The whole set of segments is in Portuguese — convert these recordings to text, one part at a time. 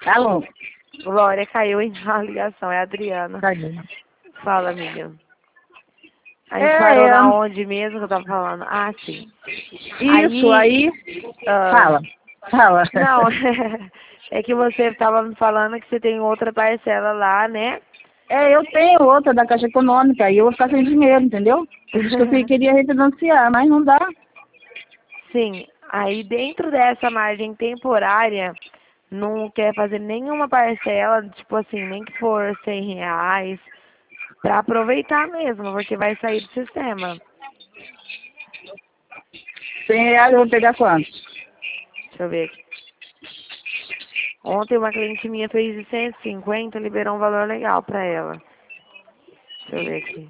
Alô? Glória, caiu em a ligação, é a Adriana. Tadinha. Fala, amiga. A gente parou É, na onde mesmo que eu tava falando? Ah, sim. isso, aí... ah, Fala. Fala. não, é que você tava me falando que você tem outra parcela lá, né? É, eu tenho outra da Caixa Econômica e eu vou ficar sem dinheiro, entendeu? Por isso que eu queria refinanciar, mas não dá. Sim, aí dentro dessa margem temporária, não quer fazer nenhuma parcela, tipo assim, nem que for R$ 100, pra aproveitar mesmo, porque vai sair do sistema. R$ 100 eu vou pegar quanto? Deixa eu ver aqui. Ontem uma cliente minha fez de 150, liberou um valor legal pra ela. Deixa eu ver aqui.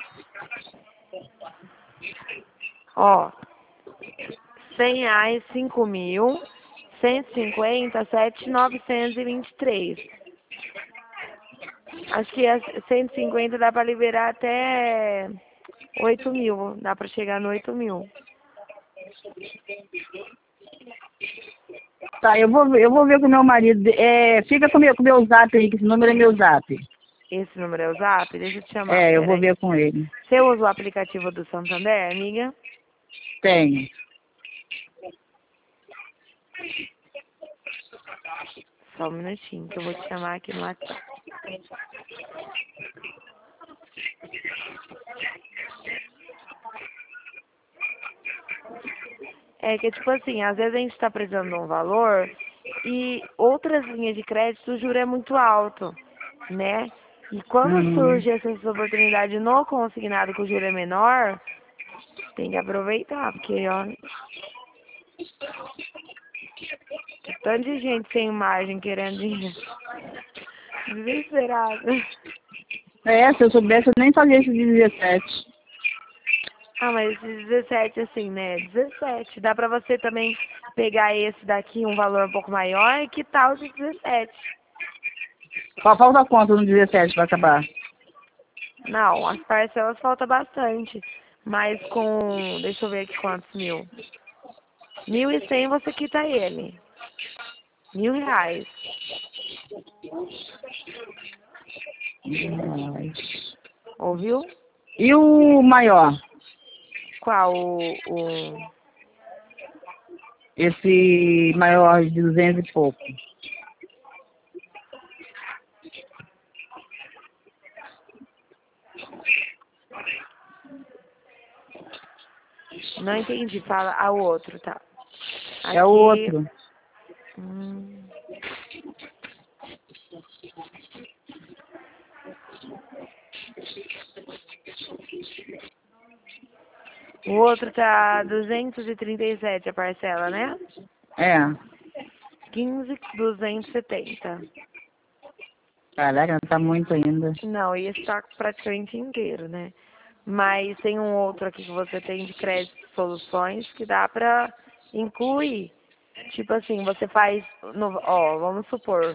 Ó, R$ 100, 5.000, 150, 7.923. Acho que 150 dá pra liberar até 8.000. Dá pra chegar no 8.000. Tá, eu vou ver com o meu marido. Fica com o meu zap aí, que esse número é meu zap. Esse número é o Zap? Deixa eu te chamar, É, eu vou peraí. ver com ele. Você usa o aplicativo do Santander, amiga? Tenho. Só um minutinho, que eu vou te chamar aqui no WhatsApp. É que, tipo assim, às vezes a gente tá precisando de um valor e outras linhas de crédito o juro é muito alto, né? E quando Uhum. surge essas oportunidades no consignado que o juro é menor, tem que aproveitar, porque, ó, tem tanto de gente sem margem querendo dinheiro. Desesperada. Se eu soubesse, eu nem fazia esse de 17. Ah, mas esse 17, assim, né? 17. Dá pra você também pegar esse daqui, um valor um pouco maior, e que tal de 17? Só falta quanto no 17 para acabar? Não, as parcelas falta bastante. Mas com, deixa eu ver aqui quantos mil. 1.100 você quita ele. R$ 1.000. Ouviu? E o maior? Qual? O... Esse maior de 200 e pouco. Não entendi. Fala ao outro, tá? É o Aqui. outro. hum, O outro tá 237 a parcela, né? É. 15.270. Caraca, não tá muito ainda. Não, e esse tá praticamente inteiro, né? Mas tem um outro aqui que você tem de crédito soluções que dá pra incluir. Tipo assim, você faz, ó, vamos supor,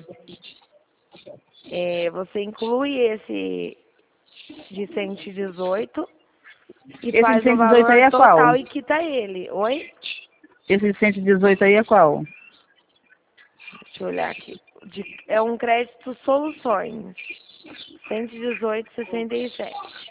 você inclui esse de 118 e Esse de faz o 118 aí valor é qual? total e quita ele. Oi? Esse de 118 aí é qual? Deixa eu olhar aqui. É um crédito soluções. 118,67.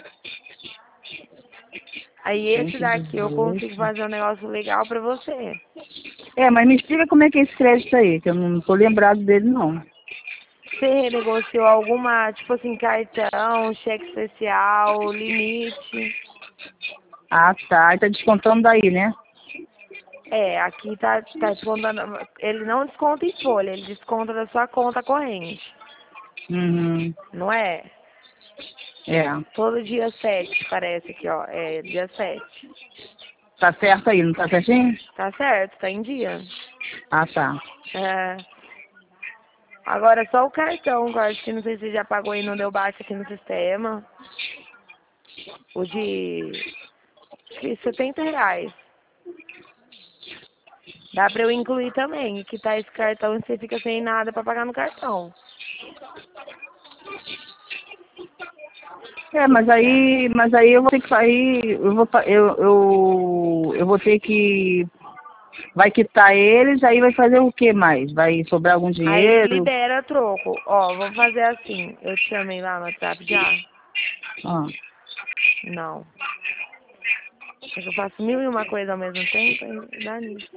Aí esse daqui eu consigo 118. fazer um negócio legal pra você. Mas me explica como é que é esse crédito aí, que eu não tô lembrado dele, não. Você renegociou alguma, tipo assim, cartão, cheque especial, limite? Ah, tá. Aí tá descontando daí, né? Aqui tá descontando. Ele não desconta em folha, ele desconta da sua conta corrente, Uhum. não é? É. Todo dia 7 parece aqui, ó. É dia 7. Tá certo aí, não tá certinho? Tá certo, tá em dia. Ah, tá. É. Agora só o cartão, que eu acho que não sei se você já pagou e não deu baixa aqui no sistema. O de acho que R$ 70. Dá pra eu incluir também, que tá esse cartão e você fica sem nada pra pagar no cartão. O que Mas que você acha? aí eu vou ter que sair, eu vou ter que vai quitar eles, aí vai fazer o que mais? Vai sobrar algum Aí dinheiro? libera troco. Ó, vamos fazer assim. Eu te chamei lá no WhatsApp já? Ah, Não. É que eu faço 1001 coisa ao mesmo tempo e dá nisso.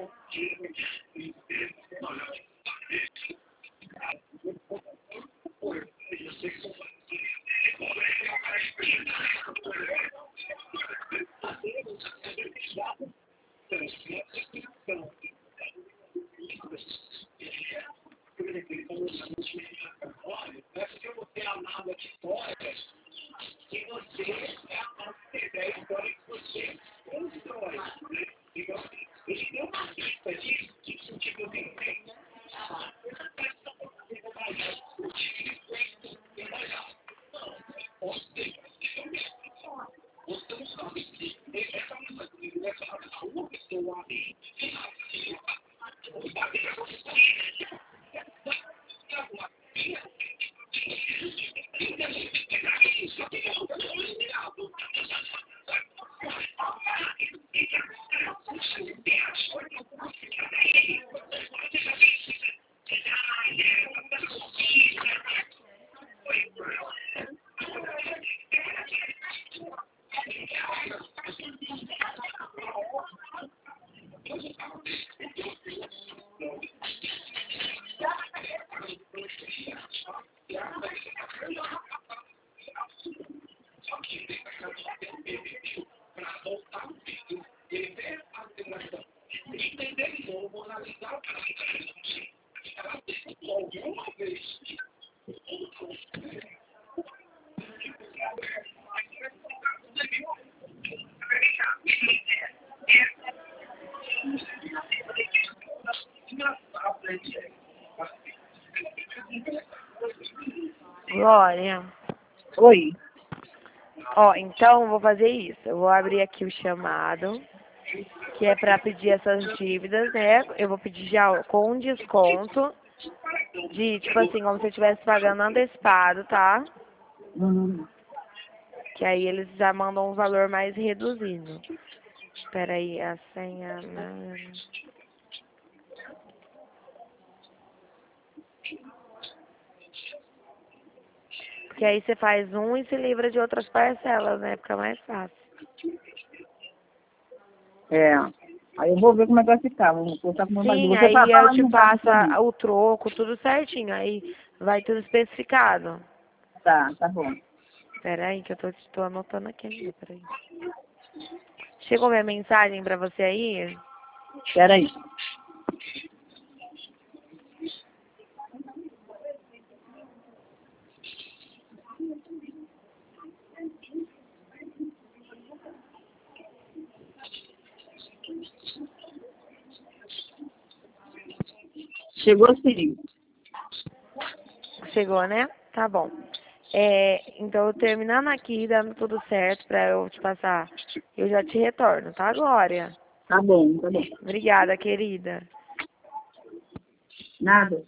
Glória. oi. Ó, então eu vou fazer isso. Eu vou abrir aqui o chamado, que é pra pedir essas dívidas, né? Eu vou pedir já com desconto de, tipo assim, como se eu estivesse pagando antecipado, tá? Uhum. Que aí eles já mandam um valor mais reduzido. Espera aí, a senha... Porque aí você faz um e se livra de outras parcelas, né? Fica mais fácil. É. Aí eu vou ver como é que vai ficar. Vou contar com o meu marido. Sim, Você aí eu fala te no dado passo pra mim. o troco, tudo certinho. Aí vai tudo especificado. Tá bom. Espera aí que eu tô anotando aqui ainda, peraí. Chegou minha mensagem pra você aí? Espera aí. Chegou sim. Chegou, né? Tá bom. É, então, terminando aqui, dando tudo certo pra eu te passar, eu já te retorno, tá, Glória? Tá bom, tá bom. Obrigada, querida. Nada.